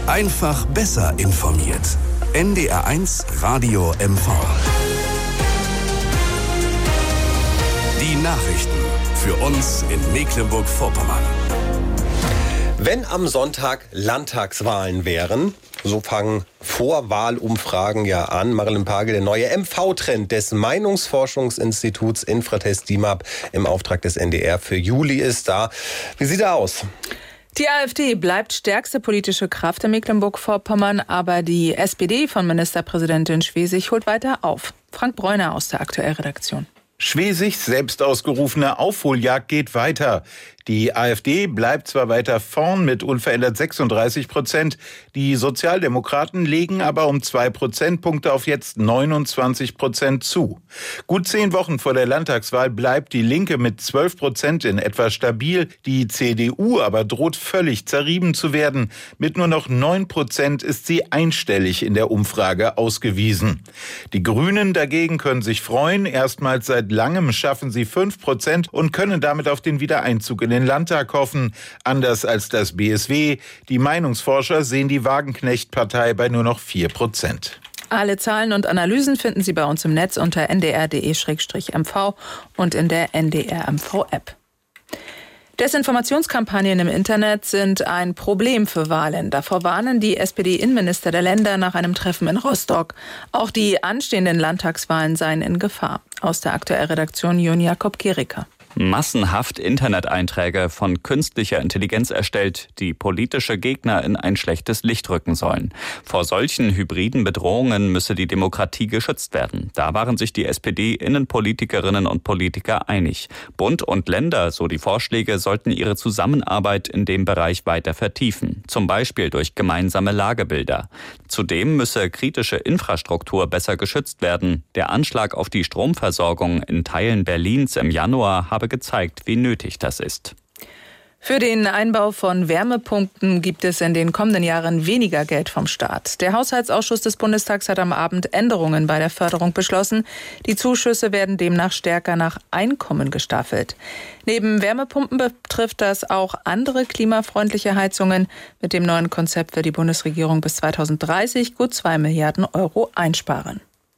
Einfach besser informiert. NDR1 Radio MV. Die Nachrichten für uns in Mecklenburg-Vorpommern. Wenn am Sonntag Landtagswahlen wären, so fangen Vorwahlumfragen ja an. Marilyn Pagel, der neue MV-Trend des Meinungsforschungsinstituts Infratest DIMAP im Auftrag des NDR für Juli ist da. Wie sieht er aus? Die AfD bleibt stärkste politische Kraft in Mecklenburg-Vorpommern, aber die SPD von Ministerpräsidentin Schwesig holt weiter auf. Frank Bräuner aus der Aktuellredaktion. Schwesigs selbst ausgerufene Aufholjagd geht weiter. Die AfD bleibt zwar weiter vorn mit unverändert 36%, die Sozialdemokraten legen aber um 2 Prozentpunkte auf jetzt 29% zu. Gut 10 Wochen vor der Landtagswahl bleibt die Linke mit 12% in etwa stabil, die CDU aber droht völlig zerrieben zu werden. Mit nur noch 9% ist sie einstellig in der Umfrage ausgewiesen. Die Grünen dagegen können sich freuen, erstmals seit langem schaffen sie 5% und können damit auf den Wiedereinzug in den Landtag hoffen. Anders als das BSW. Die Meinungsforscher sehen die Wagenknecht-Partei bei nur noch 4%. Alle Zahlen und Analysen finden Sie bei uns im Netz unter ndr.de/mv und in der NDR-MV-App. Desinformationskampagnen im Internet sind ein Problem für Wahlen. Davor warnen die SPD-Innenminister der Länder nach einem Treffen in Rostock. Auch die anstehenden Landtagswahlen seien in Gefahr. Aus der Aktuellredaktion Jon Jakob Gericke. Massenhaft Interneteinträge von künstlicher Intelligenz erstellt, die politische Gegner in ein schlechtes Licht rücken sollen. Vor solchen hybriden Bedrohungen müsse die Demokratie geschützt werden. Da waren sich die SPD-Innenpolitikerinnen und Politiker einig. Bund und Länder, so die Vorschläge, sollten ihre Zusammenarbeit in dem Bereich weiter vertiefen. Zum Beispiel durch gemeinsame Lagebilder. Zudem müsse kritische Infrastruktur besser geschützt werden. Der Anschlag auf die Stromversorgung in Teilen Berlins im Januar habe gezeigt, wie nötig das ist. Für den Einbau von Wärmepumpen gibt es in den kommenden Jahren weniger Geld vom Staat. Der Haushaltsausschuss des Bundestags hat am Abend Änderungen bei der Förderung beschlossen. Die Zuschüsse werden demnach stärker nach Einkommen gestaffelt. Neben Wärmepumpen betrifft das auch andere klimafreundliche Heizungen. Mit dem neuen Konzept wird die Bundesregierung bis 2030 gut 2 Milliarden Euro einsparen.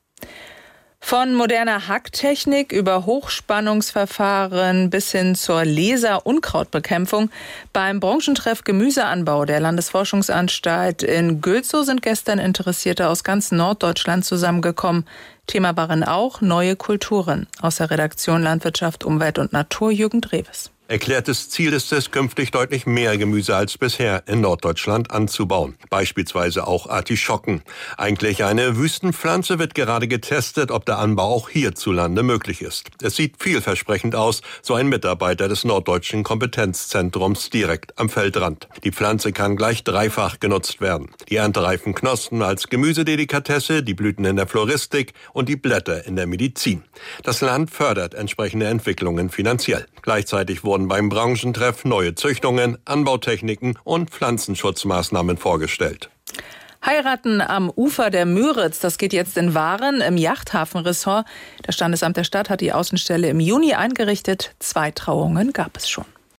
Von moderner Hacktechnik über Hochspannungsverfahren bis hin zur Laser-Unkrautbekämpfung. Beim Branchentreff Gemüseanbau der Landesforschungsanstalt in Gülzow sind gestern Interessierte aus ganz Norddeutschland zusammengekommen. Thema waren auch neue Kulturen. Aus der Redaktion Landwirtschaft, Umwelt und Natur Jürgen Dreves. Erklärtes Ziel ist es, künftig deutlich mehr Gemüse als bisher in Norddeutschland anzubauen. Beispielsweise auch Artischocken. Eigentlich eine Wüstenpflanze, wird gerade getestet, ob der Anbau auch hierzulande möglich ist. Es sieht vielversprechend aus, so ein Mitarbeiter des Norddeutschen Kompetenzzentrums direkt am Feldrand. Die Pflanze kann gleich dreifach genutzt werden. Die erntereifen Knospen als Gemüsedelikatesse, die Blüten in der Floristik und die Blätter in der Medizin. Das Land fördert entsprechende Entwicklungen finanziell. Gleichzeitig wurden beim Branchentreff neue Züchtungen, Anbautechniken und Pflanzenschutzmaßnahmen vorgestellt. Heiraten am Ufer der Müritz, das geht jetzt in Waren im Yachthafenressort. Das Standesamt der Stadt hat die Außenstelle im Juni eingerichtet. 2 Trauungen gab es schon.